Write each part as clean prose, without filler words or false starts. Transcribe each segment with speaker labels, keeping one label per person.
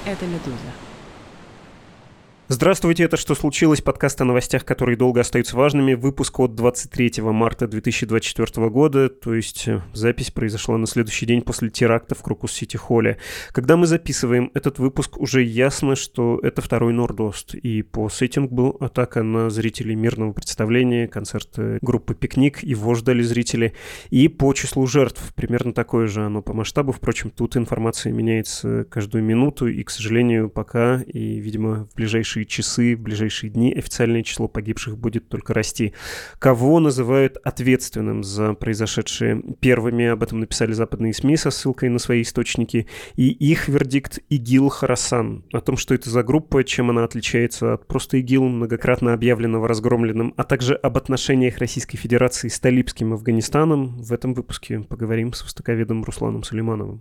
Speaker 1: Это «Медуза».
Speaker 2: Здравствуйте, это «Что случилось?» Подкаст о новостях, которые долго остаются важными. Выпуск от 23 марта 2024 года, то есть запись произошла на следующий день после теракта в Крокус-Сити-Холле. Когда мы записываем этот выпуск, уже ясно, что это второй Нордост. И по сеттингу был атака на зрителей мирного представления, концерт группы «Пикник», его ждали зрители. И по числу жертв примерно такое же оно по масштабу. Впрочем, тут информация меняется каждую минуту, и, к сожалению, пока, и, видимо, в ближайшие часы, в ближайшие дни официальное число погибших будет только расти. Кого называют ответственным за произошедшее? Первыми об этом написали западные СМИ со ссылкой на свои источники. И их вердикт — ИГИЛ Хорасан. О том, что это за группа, чем она отличается от просто ИГИЛ, многократно объявленного разгромленным, а также об отношениях Российской Федерации с талибским Афганистаном, в этом выпуске поговорим с востоковедом Русланом Сулеймановым.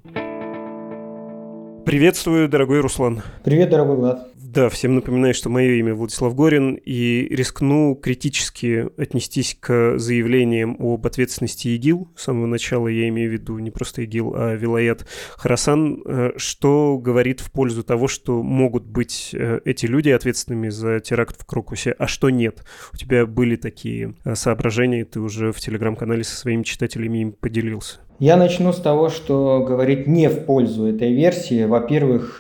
Speaker 2: Приветствую, дорогой Руслан.
Speaker 3: Привет, дорогой Влад.
Speaker 2: Да, всем напоминаю, что мое имя Владислав Горин, и рискну критически отнестись к заявлениям об ответственности ИГИЛ. С самого начала я имею в виду не просто ИГИЛ, а Вилаят Хорасан, что говорит в пользу того, что могут быть эти люди ответственными за теракт в Крокусе, а что нет. У тебя были такие соображения, ты уже в телеграм-канале со своими читателями им поделился.
Speaker 3: Я начну с того, что говорит не в пользу этой версии. Во-первых,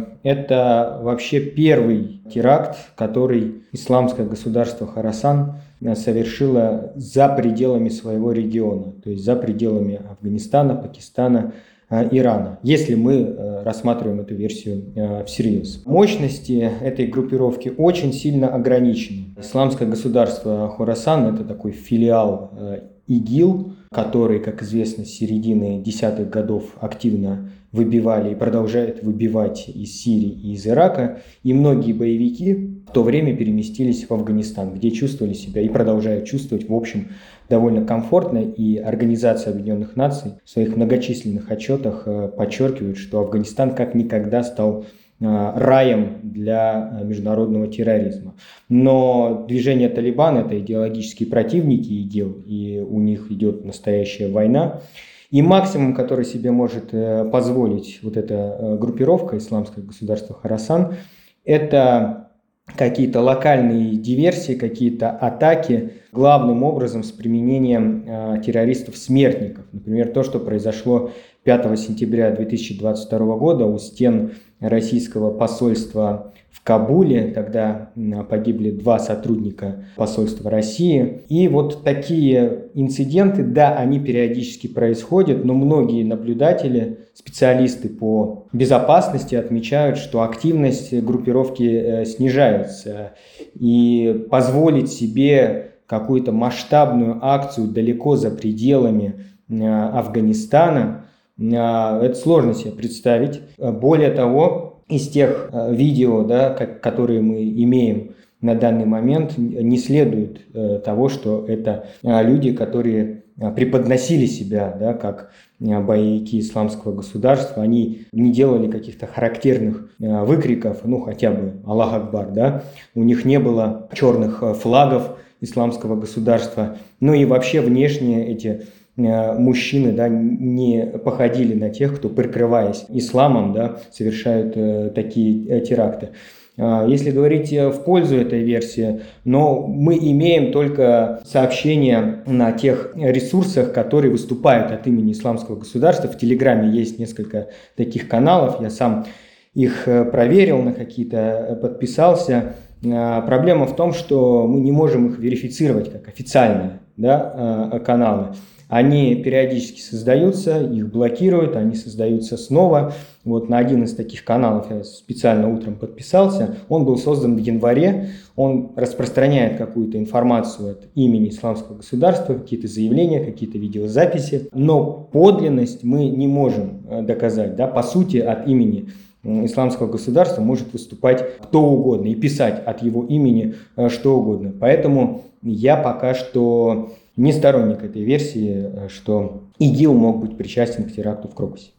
Speaker 3: это вообще первый теракт, который исламское государство Хорасан совершило за пределами своего региона, то есть за пределами Афганистана, Пакистана, Ирана, если мы рассматриваем эту версию всерьез. Мощности этой группировки очень сильно ограничены. Исламское государство Хорасан – это такой филиал ИГИЛ, который, как известно, с середины десятых годов активно выбивали и продолжают выбивать из Сирии и из Ирака. И многие боевики в то время переместились в Афганистан, где чувствовали себя и продолжают чувствовать, в общем, довольно комфортно. И Организация Объединенных Наций в своих многочисленных отчетах подчеркивает, что Афганистан как никогда стал раем для международного терроризма. Но движение Талибан — это идеологические противники ИГИЛ, и у них идет настоящая война. И максимум, который себе может позволить вот эта группировка, исламское государство Хорасан, это какие-то локальные диверсии, какие-то атаки, главным образом с применением террористов-смертников. Например, то, что произошло 5 сентября 2022 года у стен российского посольства в Кабуле. Тогда погибли 2 сотрудника посольства России. И вот такие инциденты, да, они периодически происходят, но многие наблюдатели, специалисты по безопасности отмечают, что активность группировки снижается. И позволить себе какую-то масштабную акцию далеко за пределами Афганистана — это сложно себе представить. Более того, из тех видео, да, которые мы имеем на данный момент, не следует того, что это люди, которые преподносили себя, да, как боевики исламского государства. Они не делали каких-то характерных выкриков, ну хотя бы «Аллах Акбар», да. У них не было черных флагов исламского государства. Ну и вообще внешне эти мужчины, да, не походили на тех, кто, прикрываясь исламом, да, совершают такие теракты. Если говорить в пользу этой версии, но мы имеем только сообщения на тех ресурсах, которые выступают от имени исламского государства. В Телеграме есть несколько таких каналов, я сам их проверил, на какие-то подписался. Проблема в том, что мы не можем их верифицировать как официальные, да, каналы. Они периодически создаются, их блокируют, они создаются снова. Вот на один из таких каналов я специально утром подписался. Он был создан в январе. Он распространяет какую-то информацию от имени исламского государства, какие-то заявления, какие-то видеозаписи. Но подлинность мы не можем доказать. Да? По сути, от имени исламского государства может выступать кто угодно и писать от его имени что угодно. Поэтому я пока что не сторонник этой версии, что ИГИЛ мог быть причастен к теракту в Крокусе.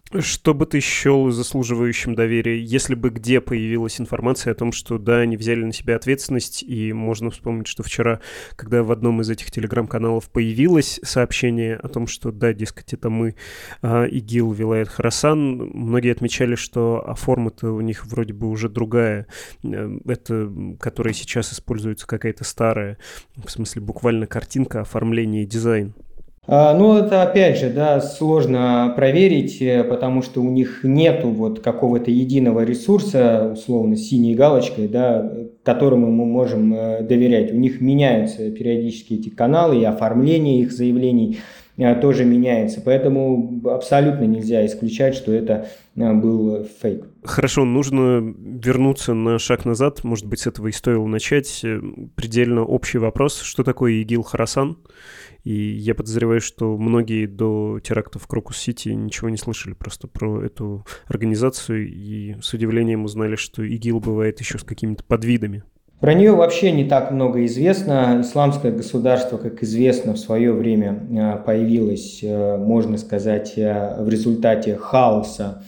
Speaker 2: Что бы ты счел заслуживающим доверия, если бы где появилась информация о том, что да, они взяли на себя ответственность, и можно вспомнить, что вчера, когда в одном из этих телеграм-каналов появилось сообщение о том, что да, дескать, это мы, ИГИЛ, Вилайет Хорасан, многие отмечали, что форма-то у них вроде бы уже другая, это, которая сейчас используется, какая-то старая, в смысле буквально картинка, оформление и дизайн.
Speaker 3: Ну, это опять же, да, сложно проверить, потому что у них нету вот какого-то единого ресурса, условно, с синей галочкой, да, которому мы можем доверять. У них меняются периодически эти каналы, и оформление их заявлений тоже меняется. Поэтому абсолютно нельзя исключать, что это был фейк.
Speaker 2: Хорошо, нужно вернуться на шаг назад. Может быть, с этого и стоило начать. Предельно общий вопрос. Что такое ИГИЛ Хорасан? И я подозреваю, что многие до терактов в Крокус-Сити ничего не слышали просто про эту организацию и с удивлением узнали, что ИГИЛ бывает еще с какими-то подвидами.
Speaker 3: Про нее вообще не так много известно. Исламское государство, как известно, в свое время появилось, можно сказать, в результате хаоса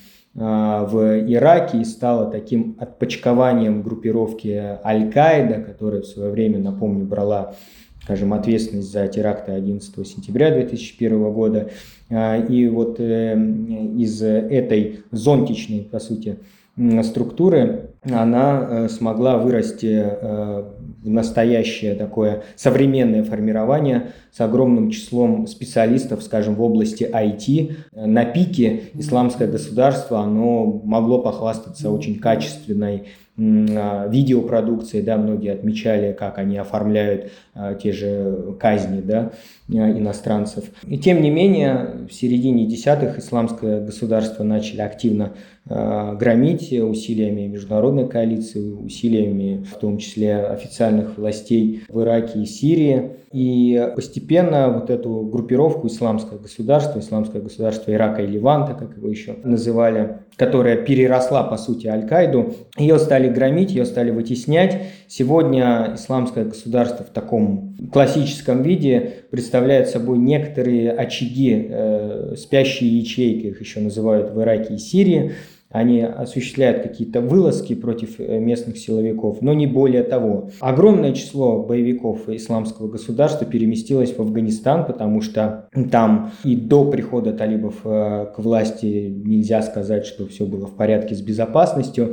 Speaker 3: в Ираке и стало таким отпочкованием группировки Аль-Каида, которая в свое время, напомню, брала, скажем, ответственность за теракты 11 сентября 2001 года. И вот из этой зонтичной, по сути, структуры она смогла вырасти в настоящее такое современное формирование с огромным числом специалистов, скажем, в области IT. На пике исламское государство, оно могло похвастаться очень качественной видеопродукцией, да, многие отмечали, как они оформляют те же казни, да, иностранцев. И тем не менее, в середине десятых исламское государство начали активно громить усилиями международной коалиции, усилиями в том числе официальных властей в Ираке и Сирии. И постепенно вот эту группировку исламское государство Ирака и Леванта, как его еще называли, которая переросла, по сути, Аль-Каиду, ее стали громить, ее стали вытеснять. Сегодня исламское государство в таком классическом виде представляет собой некоторые очаги, спящие ячейки, их еще называют в Ираке и Сирии. Они осуществляют какие-то вылазки против местных силовиков, но не более того. Огромное число боевиков исламского государства переместилось в Афганистан, потому что там и до прихода талибов к власти нельзя сказать, что все было в порядке с безопасностью.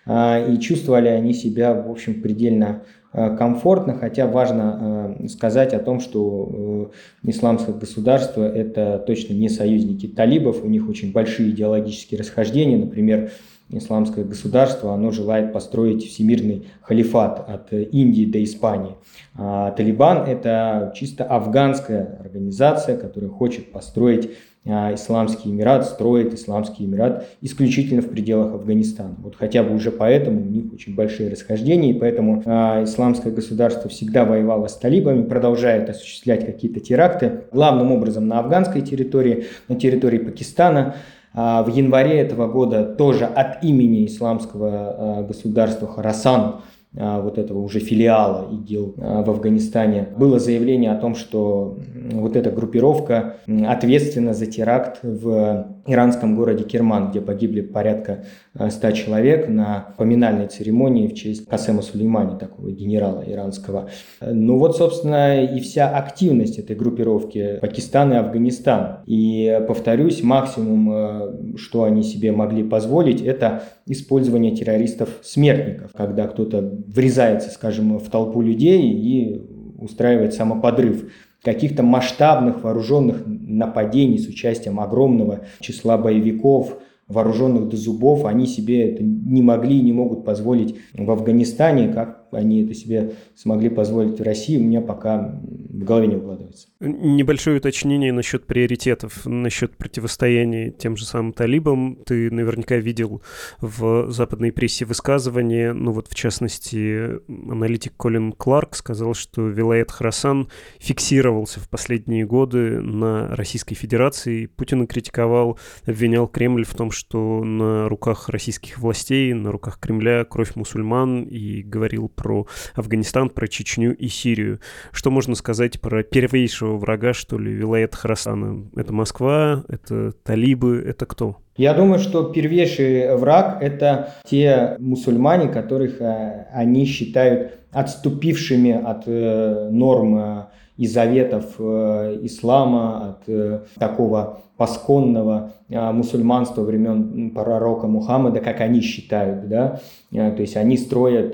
Speaker 3: И чувствовали они себя, в общем, предельно комфортно, хотя важно сказать о том, что исламское государство – это точно не союзники талибов, у них очень большие идеологические расхождения, например, исламское государство, оно желает построить всемирный халифат от Индии до Испании. А Талибан – это чисто афганская организация, которая хочет построить Исламский Эмират, строит Исламский Эмират исключительно в пределах Афганистана. Вот хотя бы уже поэтому у них очень большие расхождения, и поэтому исламское государство всегда воевало с талибами, продолжает осуществлять какие-то теракты, главным образом на афганской территории, на территории Пакистана. В январе этого года тоже от имени исламского государства Хорасан, вот этого уже филиала ИГИЛ в Афганистане, было заявление о том, что вот эта группировка ответственна за теракт в иранском городе Керман, где погибли порядка 100 человек на поминальной церемонии в честь Касема Сулеймани, такого генерала иранского. Ну вот, собственно, и вся активность этой группировки Пакистан и Афганистан. И, повторюсь, максимум, что они себе могли позволить, это использование террористов-смертников, когда кто-то врезается, скажем, в толпу людей и устраивает самоподрыв. Каких-то масштабных вооруженных нападений с участием огромного числа боевиков, вооруженных до зубов, они себе это не могли и не могут позволить в Афганистане, как они это себе смогли позволить в России, у меня пока в голове не укладывается.
Speaker 2: Небольшое уточнение насчет приоритетов, насчет противостояния тем же самым талибам. Ты наверняка видел в западной прессе высказывания, ну вот в частности аналитик Колин Кларк сказал, что Вилайет Хорасан фиксировался в последние годы на Российской Федерации. Путин критиковал, обвинял Кремль в том, что на руках российских властей, на руках Кремля кровь мусульман, и говорил про Афганистан, про Чечню и Сирию. Что можно сказать про первейшего врага, что ли, Вилаят Хорасана? Это Москва, это талибы, это кто?
Speaker 3: Я думаю, что первейший враг – это те мусульмане, которых они считают отступившими от норм и заветов ислама, от такого пасконного мусульманства времен пророка Мухаммада, как они считают, да, то есть они строят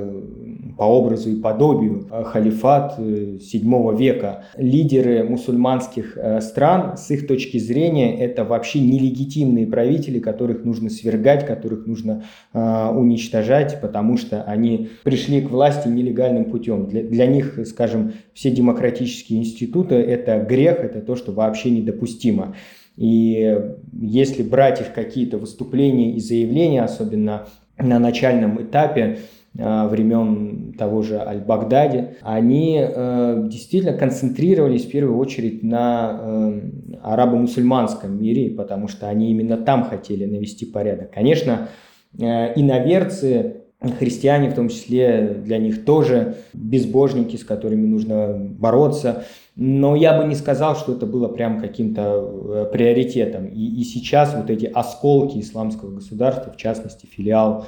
Speaker 3: по образу и подобию халифат VII века. Лидеры мусульманских стран, с их точки зрения, это вообще нелегитимные правители, которых нужно свергать, которых нужно уничтожать, потому что они пришли к власти нелегальным путем. Для них, скажем, все демократические институты – это грех, это то, что вообще недопустимо. И если брать их какие-то выступления и заявления, особенно на начальном этапе времен того же Аль-Багдади, они действительно концентрировались в первую очередь на арабо-мусульманском мире, потому что они именно там хотели навести порядок. Конечно, иноверцы, христиане в том числе, для них тоже безбожники, с которыми нужно бороться. Но я бы не сказал, что это было прям каким-то приоритетом. И сейчас вот эти осколки исламского государства, в частности филиал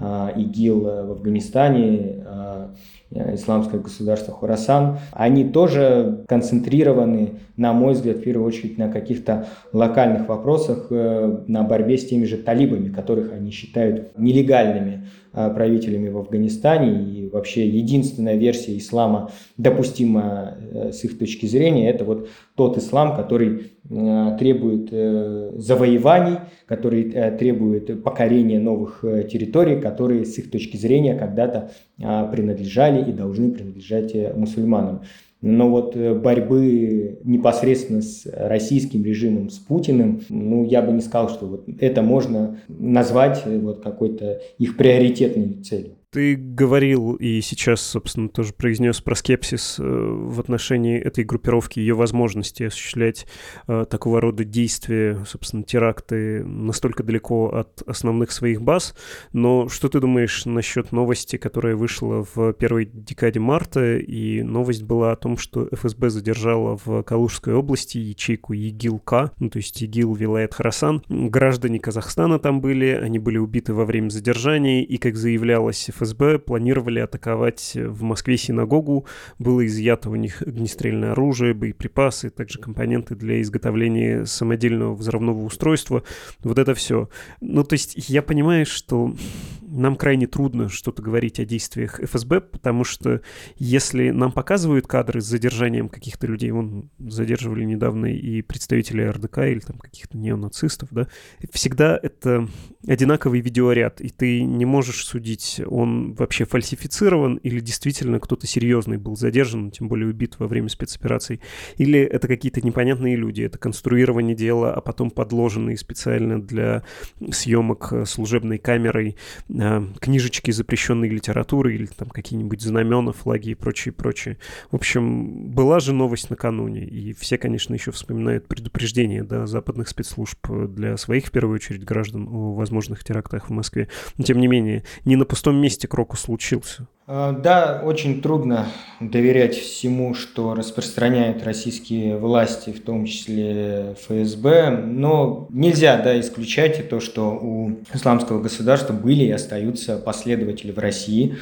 Speaker 3: ИГИЛ в Афганистане, исламское государство Хорасан, они тоже концентрированы, на мой взгляд, в первую очередь на каких-то локальных вопросах, на борьбе с теми же талибами, которых они считают нелегальными правителями в Афганистане. И вообще единственная версия ислама, допустимая с их точки зрения, это вот тот ислам, который требует завоеваний, который требует покорения новых территорий, которые с их точки зрения когда-то принадлежали и должны принадлежать мусульманам. Но вот борьбы непосредственно с российским режимом, с Путиным, я бы не сказал, что вот это можно назвать вот какой-то их приоритетной целью.
Speaker 2: Ты говорил и сейчас, собственно, тоже произнес про скепсис в отношении этой группировки, ее возможности осуществлять такого рода действия, собственно, теракты настолько далеко от основных своих баз. Но что ты думаешь насчет новости, которая вышла в первой декаде марта? И новость была о том, что ФСБ задержала в Калужской области ячейку ИГИЛ-К, то есть ИГИЛ Вилаят Хорасан. Граждане Казахстана там были, они были убиты во время задержания, и, как заявлялось, ФСБ планировали атаковать в Москве синагогу, было изъято у них огнестрельное оружие, боеприпасы, также компоненты для изготовления самодельного взрывного устройства. Вот это все. То есть я понимаю, что нам крайне трудно что-то говорить о действиях ФСБ, потому что если нам показывают кадры с задержанием каких-то людей, задерживали недавно и представителей РДК или там каких-то неонацистов, да, всегда это одинаковый видеоряд, и ты не можешь судить, он вообще фальсифицирован или действительно кто-то серьезный был задержан, тем более убит во время спецопераций, или это какие-то непонятные люди, это конструирование дела, а потом подложенные специально для съемок служебной камерой книжечки запрещенной литературы или там какие-нибудь знамена, флаги и прочее. В общем, была же новость накануне, и все, конечно, еще вспоминают предупреждения западных спецслужб для своих, в первую очередь, граждан о возможных терактах в Москве. Но, тем не менее, не на пустом месте крокус случился.
Speaker 3: Да, очень трудно доверять всему, что распространяют российские власти, в том числе ФСБ, но нельзя исключать и то, что у исламского государства были и остаются последователи в России.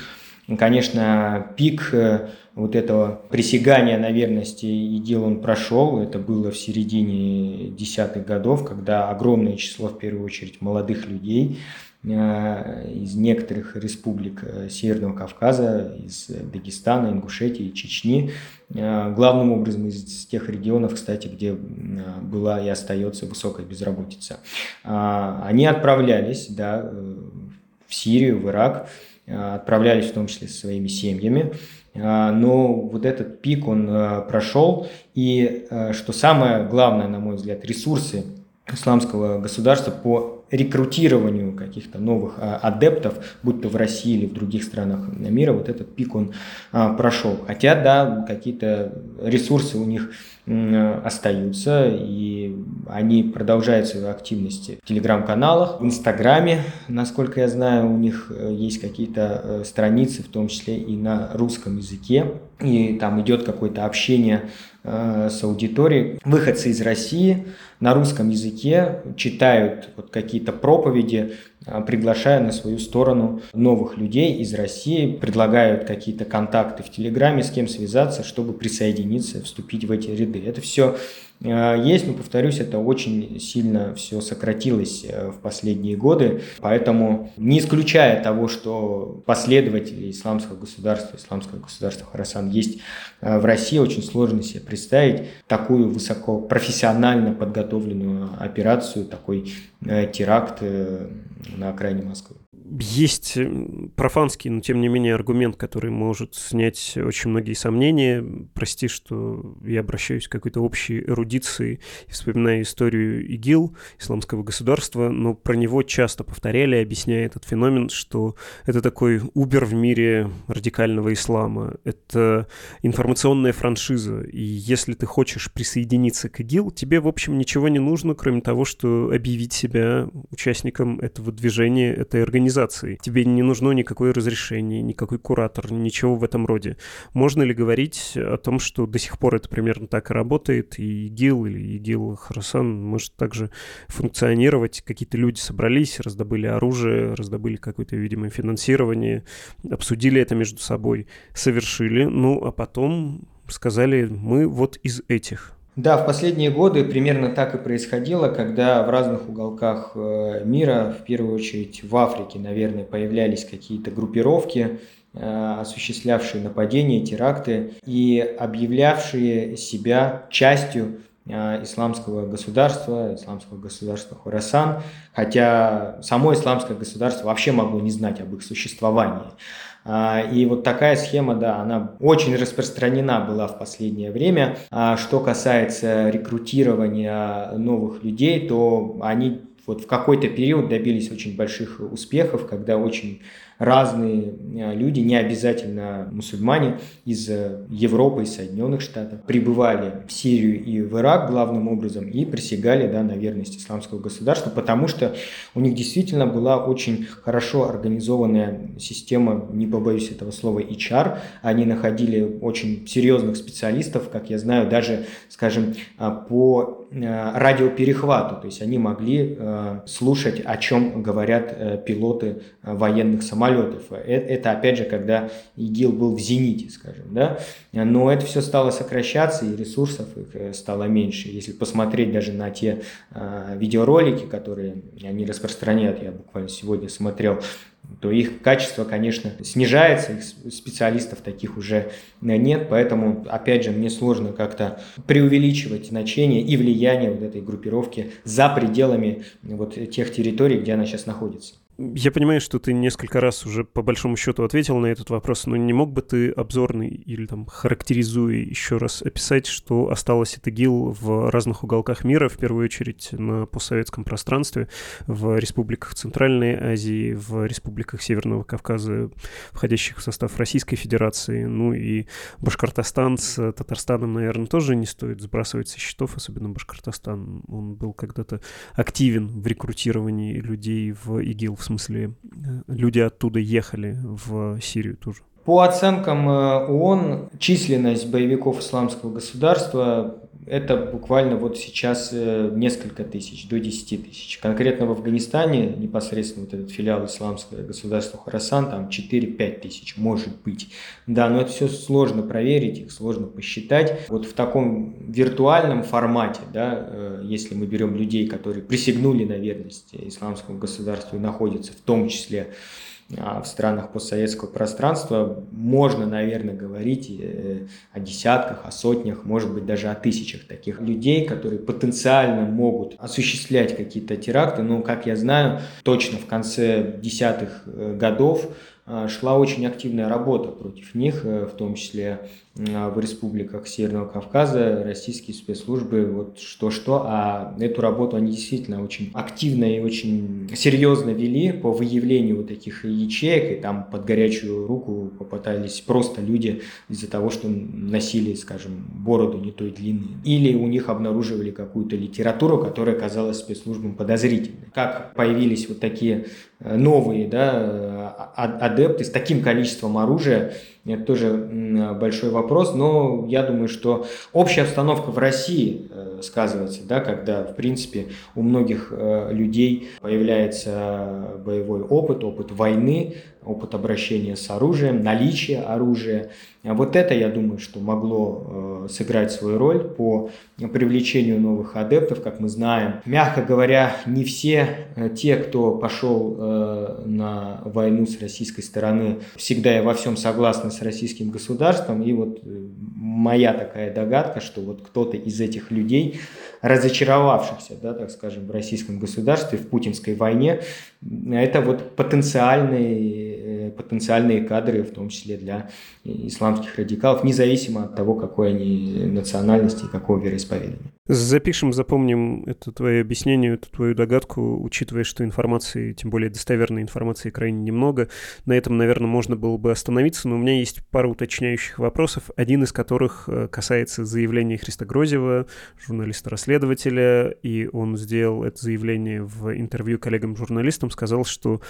Speaker 3: Конечно, пик вот этого присягания на верности ИГИЛ он прошел, это было в середине 10-х годов, когда огромное число, в первую очередь, молодых людей из некоторых республик Северного Кавказа, из Дагестана, Ингушетии, Чечни, главным образом из тех регионов, кстати, где была и остается высокая безработица. Они отправлялись в Сирию, в Ирак, отправлялись в том числе со своими семьями, но вот этот пик он прошел, и что самое главное, на мой взгляд, ресурсы исламского государства по рекрутированию каких-то новых адептов, будь то в России или в других странах мира, вот этот пик он прошел. Хотя, да, какие-то ресурсы у них остаются, и они продолжают свою активность в телеграм-каналах, в Инстаграме, насколько я знаю, у них есть какие-то страницы, в том числе и на русском языке, и там идет какое-то общение с аудиторией. Выходцы из России на русском языке читают вот какие-то проповеди, приглашая на свою сторону новых людей из России, предлагают какие-то контакты в Телеграме, с кем связаться, чтобы присоединиться, вступить в эти ряды. Это все есть, но, повторюсь, это очень сильно все сократилось в последние годы, поэтому не исключая того, что последователи исламского государства Хорасан есть в России, очень сложно себе представить такую высокопрофессионально подготовленную операцию, такой теракт на окраине Москвы.
Speaker 2: Есть профанский, но тем не менее аргумент, который может снять очень многие сомнения. Прости, что я обращаюсь к какой-то общей эрудиции и вспоминаю историю ИГИЛ, исламского государства, но про него часто повторяли, объясняя этот феномен, что это такой Uber в мире радикального ислама. Это информационная франшиза, и если ты хочешь присоединиться к ИГИЛ, тебе, в общем, ничего не нужно, кроме того, что объявить себя участником этого движения, этой организации. Тебе не нужно никакое разрешение, никакой куратор, ничего в этом роде. Можно ли говорить о том, что до сих пор это примерно так и работает, и ИГИЛ или ИГИЛ Хорасан может также функционировать? Какие-то люди собрались, раздобыли оружие, раздобыли какое-то, видимо, финансирование, обсудили это между собой, совершили, ну а потом сказали: мы вот из этих.
Speaker 3: Да, в последние годы примерно так и происходило, когда в разных уголках мира, в первую очередь в Африке, наверное, появлялись какие-то группировки, осуществлявшие нападения, теракты и объявлявшие себя частью исламского государства Хорасан, хотя само исламское государство вообще могло не знать об их существовании. И вот такая схема, да, она очень распространена была в последнее время. Что касается рекрутирования новых людей, то они вот в какой-то период добились очень больших успехов, когда очень разные люди, не обязательно мусульмане, из Европы, из Соединенных Штатов, прибывали в Сирию и в Ирак главным образом и присягали, да, на верность исламскому государству, потому что у них действительно была очень хорошо организованная система, не побоюсь этого слова, HR. Они находили очень серьезных специалистов, как я знаю, даже, скажем, по радиоперехвату, то есть они могли слушать, о чем говорят пилоты военных самолетов. Это, опять же, когда ИГИЛ был в зените, скажем, да, но это все стало сокращаться, и ресурсов их стало меньше. Если посмотреть даже на те видеоролики, которые они распространяют, я буквально сегодня смотрел, то их качество, конечно, снижается, их специалистов таких уже нет, поэтому, опять же, мне сложно как-то преувеличивать значение и влияние вот этой группировки за пределами вот тех территорий, где она сейчас находится.
Speaker 2: Я понимаю, что ты несколько раз уже по большому счету ответил на этот вопрос, но не мог бы ты обзорный или там характеризуя еще раз описать, что осталось от ИГИЛ в разных уголках мира, в первую очередь на постсоветском пространстве, в республиках Центральной Азии, в республиках Северного Кавказа, входящих в состав Российской Федерации, ну и Башкортостан с Татарстаном, наверное, тоже не стоит сбрасывать со счетов, особенно Башкортостан. Он был когда-то активен в рекрутировании людей в ИГИЛ, в смысле, люди оттуда ехали в Сирию тоже.
Speaker 3: По оценкам ООН, численность боевиков исламского государства – это буквально вот сейчас несколько тысяч, до 10 тысяч. Конкретно в Афганистане, непосредственно вот этот филиал исламского государства Хорасан, там 4-5 тысяч, может быть. Да, но это все сложно проверить, их сложно посчитать. Вот в таком виртуальном формате, да, если мы берем людей, которые присягнули на верность исламскому государству и находятся в том числе в странах постсоветского пространства, можно, наверное, говорить о десятках, о сотнях, может быть, даже о тысячах таких людей, которые потенциально могут осуществлять какие-то теракты. Но, как я знаю, точно в конце десятых годов шла очень активная работа против них, в том числе в республиках Северного Кавказа. Российские спецслужбы, вот что-что, а эту работу они действительно очень активно и очень серьезно вели по выявлению вот таких ячеек, и там под горячую руку попытались просто люди из-за того, что носили, скажем, бороду не той длины. Или у них обнаруживали какую-то литературу, которая казалась спецслужбам подозрительной. Как появились вот такие новые, адепты с таким количеством оружия, это тоже большой вопрос, но я думаю, что общая обстановка в России сказывается, когда, в принципе, у многих людей появляется боевой опыт войны, опыт обращения с оружием, наличие оружия. Вот это, я думаю, что могло сыграть свою роль по привлечению новых адептов. Как мы знаем, мягко говоря, не все те, кто пошел на войну с российской стороны, всегда и во всем согласны с российским государством. И вот моя такая догадка, что вот кто-то из этих людей, разочаровавшихся, так скажем, в российском государстве, в путинской войне, это вот потенциальные кадры, в том числе для исламских радикалов, независимо от того, какой они национальности и какого вероисповедания.
Speaker 2: Запишем, запомним это твое объяснение, эту твою догадку, учитывая, что информации, тем более достоверной информации, крайне немного. На этом, наверное, можно было бы остановиться, но у меня есть пара уточняющих вопросов, один из которых касается заявления Христа Грозева, журналиста-расследователя, и он сделал это заявление в интервью коллегам-журналистам, сказал, что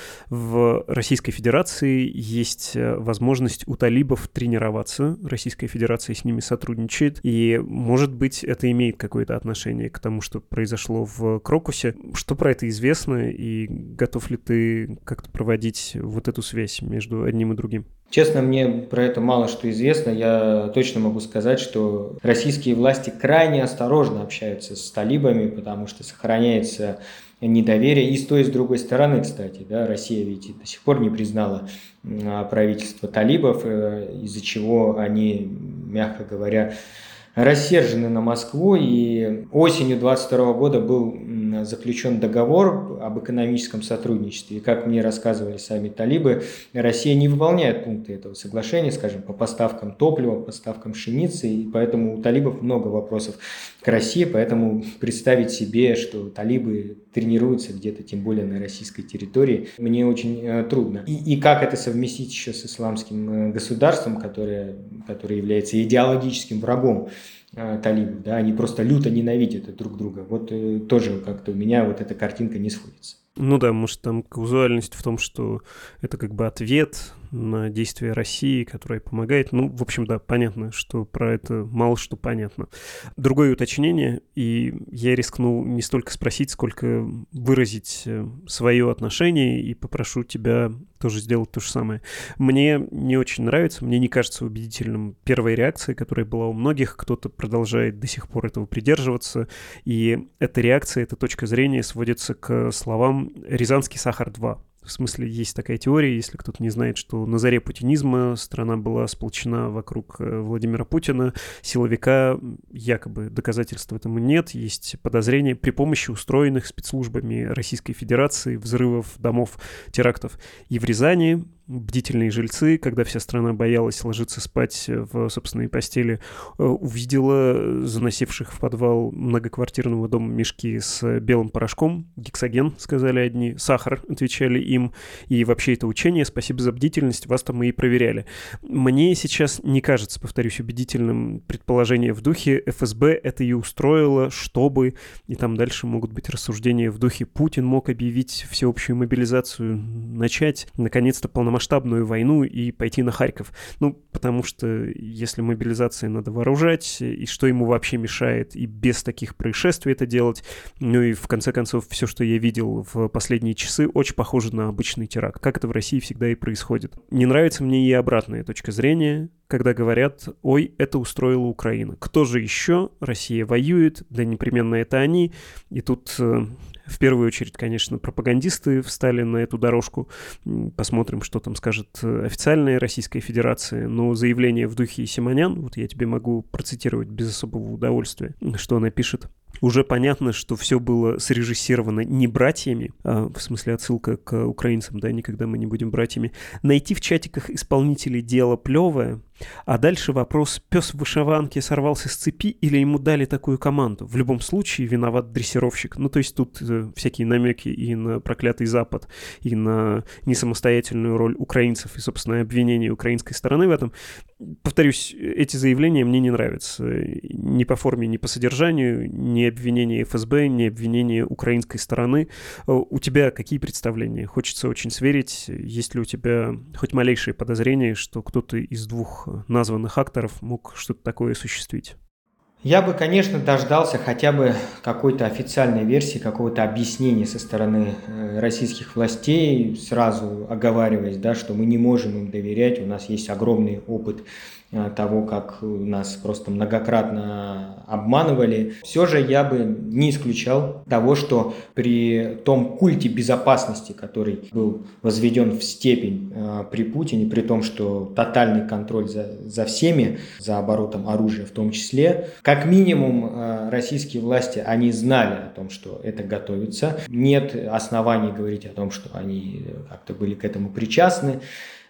Speaker 2: в Российской Федерации есть возможность у талибов тренироваться, Российская Федерация с ними сотрудничает, и, может быть, это имеет какое-то отношение к тому, что произошло в Крокусе. Что про это известно, и готов ли ты как-то проводить вот эту связь между одним и другим?
Speaker 3: Честно, мне про это мало что известно. Я точно могу сказать, что российские власти крайне осторожно общаются с талибами, потому что сохраняется недоверие. И с той, и с другой стороны, кстати, Россия ведь до сих пор не признала правительство талибов, из-за чего они, мягко говоря, рассержены на Москву, и осенью 2022 года был заключен договор об экономическом сотрудничестве. И как мне рассказывали сами талибы, Россия не выполняет пункты этого соглашения, скажем, по поставкам топлива, по поставкам пшеницы, и поэтому у талибов много вопросов к России, поэтому представить себе, что талибы тренируются где-то, тем более на российской территории, мне очень трудно. И как это совместить еще с исламским государством, которое является идеологическим врагом талибов, они просто люто ненавидят друг друга. Вот тоже как-то у меня вот эта картинка не сходится.
Speaker 2: Ну да, может, там казуальность в том, что это как бы ответ на действия России, которая помогает. Ну, в общем, да, понятно, что про это мало что понятно. Другое уточнение, и я рискну не столько спросить, сколько выразить свое отношение, и попрошу тебя тоже сделать то же самое. Мне не очень нравится, мне не кажется убедительным первая реакция, которая была у многих, кто-то продолжает до сих пор этого придерживаться, и эта реакция, эта точка зрения сводится к словам «Рязанский сахар-2». В смысле, есть такая теория, если кто-то не знает, что на заре путинизма страна была сплочена вокруг Владимира Путина, силовика, якобы доказательств этому нет, есть подозрения при помощи устроенных спецслужбами Российской Федерации взрывов домов, терактов. И в Рязани бдительные жильцы, когда вся страна боялась ложиться спать в собственной постели, увидела заносивших в подвал многоквартирного дома мешки с белым порошком, гексоген, сказали одни, сахар, отвечали им, и вообще это учение, спасибо за бдительность, вас там и проверяли. Мне сейчас не кажется, повторюсь, убедительным предположение в духе ФСБ это и устроило, чтобы, и там дальше могут быть рассуждения в духе Путин мог объявить всеобщую мобилизацию, начать, наконец-то, полномасштабную войну и пойти на Харьков. Ну, потому что если мобилизацией надо вооружать, и что ему вообще мешает и без таких происшествий это делать, ну и в конце концов все, что я видел в последние часы, очень похоже на обычный теракт, как это в России всегда и происходит. Не нравится мне и обратная точка зрения, когда говорят, ой, это устроила Украина. Кто же еще? Россия воюет, да непременно это они. И тут в первую очередь, конечно, пропагандисты встали на эту дорожку. Посмотрим, что там скажет официальная Российская Федерация. Но заявление в духе Симонян, вот я тебе могу процитировать без особого удовольствия, что она пишет. Уже понятно, что все было срежиссировано не братьями, в смысле отсылка к украинцам, да, никогда мы не будем братьями. Найти в чатиках исполнителей дело плевое. А дальше вопрос, пес в вышиванке сорвался с цепи или ему дали такую команду? В любом случае виноват дрессировщик. Ну, то есть тут всякие намеки и на проклятый Запад, и на несамостоятельную роль украинцев, и, собственно, обвинение украинской стороны в этом. Повторюсь, эти заявления мне не нравятся. Ни по форме, ни по содержанию, ни обвинение ФСБ, ни обвинение украинской стороны. У тебя какие представления? Хочется очень сверить. Есть ли у тебя хоть малейшее подозрение, что кто-то из двух названных акторов мог что-то такое осуществить?
Speaker 3: Я бы, конечно, дождался хотя бы какой-то официальной версии, какого-то объяснения со стороны российских властей, сразу оговариваясь, да, что мы не можем им доверять, у нас есть огромный опыт того, как нас просто многократно обманывали. Все же я бы не исключал того, что при том культе безопасности, который был возведен в степень при Путине, при том, что тотальный контроль за всеми, за оборотом оружия в том числе, как минимум российские власти, они знали о том, что это готовится. Нет оснований говорить о том, что они как-то были к этому причастны.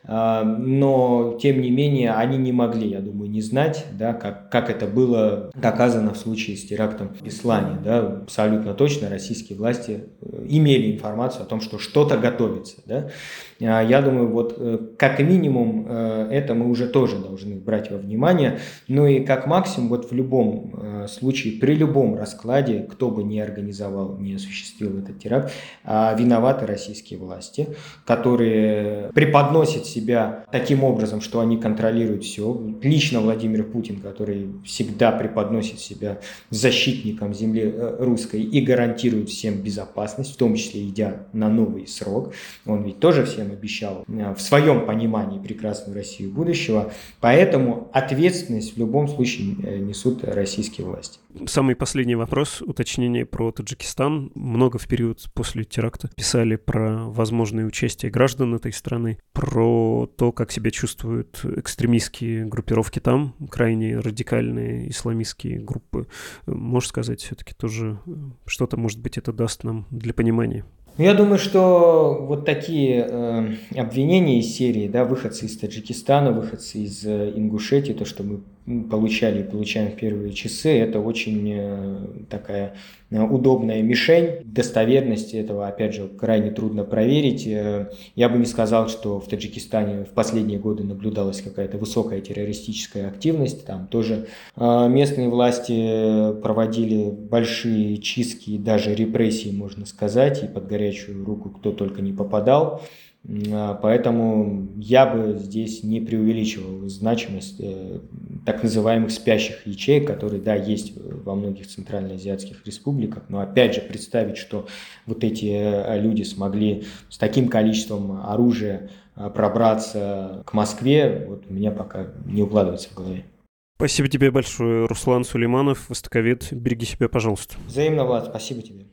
Speaker 3: Но, тем не менее, они не могли, я думаю, не знать, да, как это было доказано в случае с терактом в Беслане. Да, абсолютно точно российские власти имели информацию о том, что что-то готовится. Да. Я думаю, вот как минимум это мы уже тоже должны брать во внимание. Ну и как максимум, вот в любом случае, при любом раскладе, кто бы ни организовал, ни осуществил этот теракт, виноваты российские власти, которые преподносят себя таким образом, что они контролируют все. Лично Владимир Путин, который всегда преподносит себя защитником земли русской и гарантирует всем безопасность, в том числе идя на новый срок. Он ведь тоже всем обещал в своем понимании прекрасную Россию будущего. Поэтому ответственность в любом случае несут российские власти.
Speaker 2: Самый последний вопрос, уточнение про Таджикистан. Много в период после теракта писали про возможное участие граждан этой страны, про то, как себя чувствуют экстремистские группировки там, крайне радикальные исламистские группы. Можешь сказать все-таки тоже что-то, может быть, это даст нам для понимания?
Speaker 3: Я думаю, что вот такие обвинения из серии, да, выходцы из Таджикистана, выходцы из Ингушетии, то, что мы получали и получаем в первые часы, это очень такая удобная мишень. Достоверность этого, опять же, крайне трудно проверить. Я бы не сказал, что в Таджикистане в последние годы наблюдалась какая-то высокая террористическая активность. Там тоже местные власти проводили большие чистки, даже репрессии, можно сказать, и под горячую руку кто только не попадал. Поэтому я бы здесь не преувеличивал значимость так называемых спящих ячеек, которые, да, есть во многих центральноазиатских республиках, но опять же представить, что вот эти люди смогли с таким количеством оружия пробраться к Москве, вот у меня пока не укладывается в голове.
Speaker 2: Спасибо тебе большое, Руслан Сулейманов, востоковед. Береги себя, пожалуйста.
Speaker 3: Взаимно, Влад, спасибо тебе.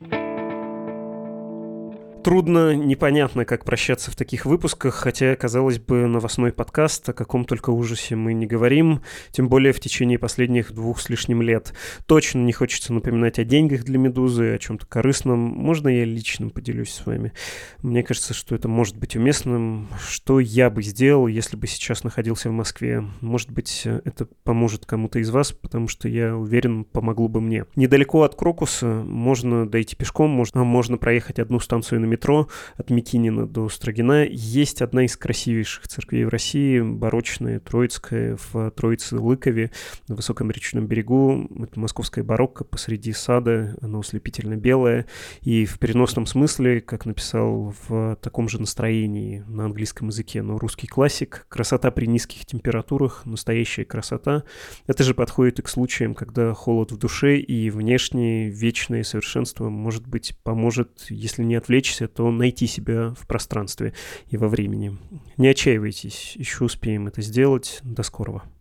Speaker 2: Трудно, непонятно, как прощаться в таких выпусках, хотя, казалось бы, новостной подкаст, о каком только ужасе мы не говорим, тем более в течение последних 2 с лишним лет. Точно не хочется напоминать о деньгах для «Медузы», о чем-то корыстном. Можно я лично поделюсь с вами? Мне кажется, что это может быть уместным. Что я бы сделал, если бы сейчас находился в Москве? Может быть, это поможет кому-то из вас, потому что, я уверен, помогло бы мне. Недалеко от Крокуса можно дойти пешком, можно проехать одну станцию на метро от Микинина до Строгина. Есть одна из красивейших церквей в России, барочная, Троицкая, в Троице-Лыкове, на высоком речном берегу. Это московская барокко посреди сада, она ослепительно белая. И в переносном смысле, как написал в таком же настроении на английском языке, но русский классик, красота при низких температурах, настоящая красота. Это же подходит и к случаям, когда холод в душе и внешнее вечное совершенство, может быть, поможет, если не отвлечься, то найти себя в пространстве и во времени. Не отчаивайтесь, еще успеем это сделать. До скорого.